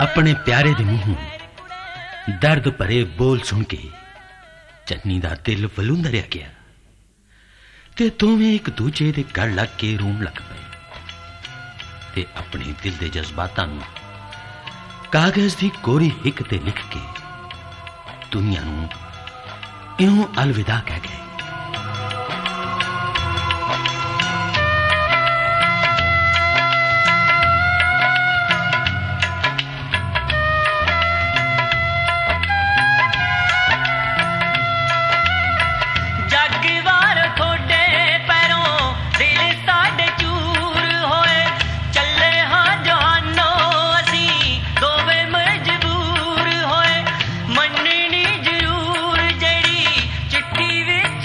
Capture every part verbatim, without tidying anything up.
अपने प्यारे दे मूंहों दर्द भरे बोल सुन के चन्नी दा दिल वलूंदा रह गया ते दोवें एक दूजे दे गल लग के रोन लग पे ते अपने दिल दे जज्बातां नूं कागज दी कोरी हिक ते लिख के दुनिया नूं इउं अलविदा कह गए। चिट्ठी विच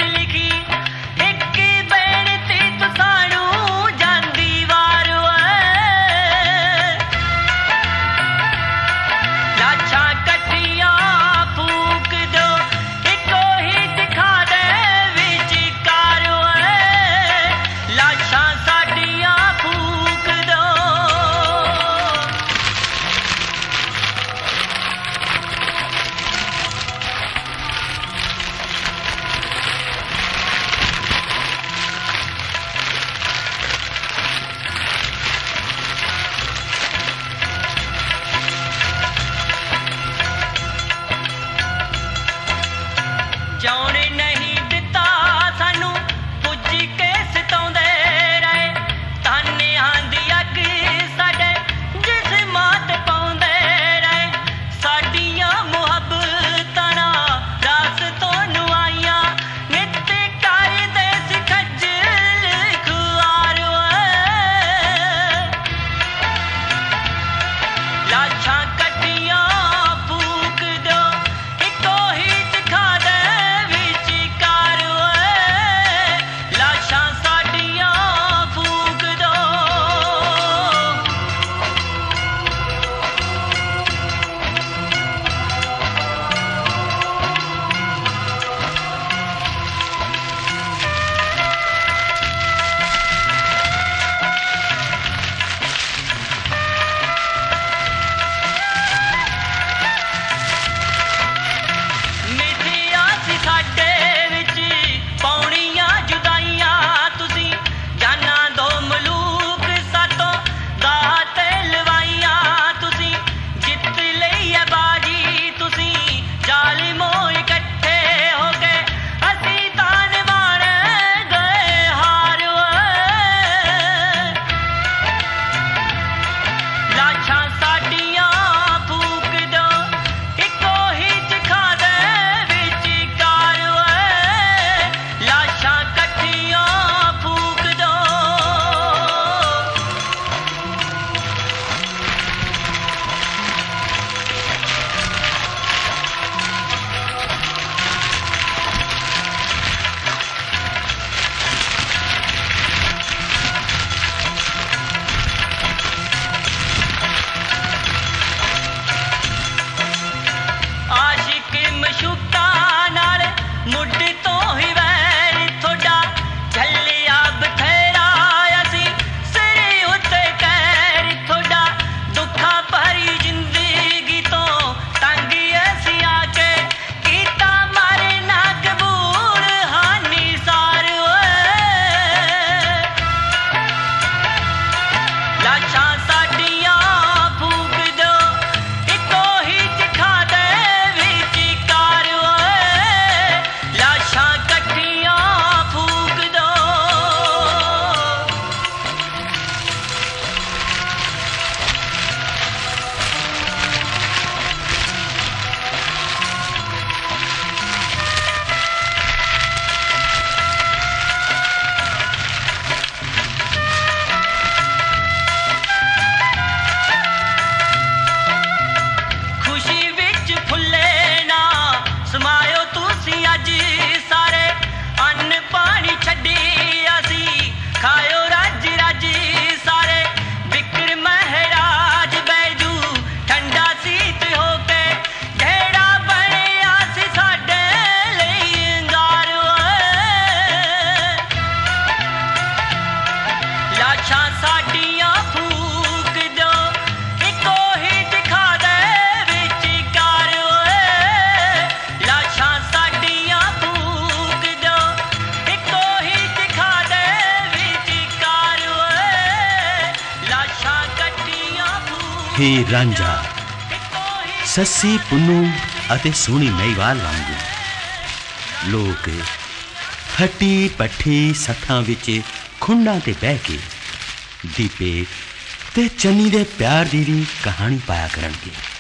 हीर रांझा सस्सी पुन्नू ਅਤੇ सोहनी महिवाल वांगू लोग हट्टी पट्ठी सत्थां विच खुंडां ते बह के दीपे ते चन्नी दे प्यार दी भी कहानी पाया करनगे।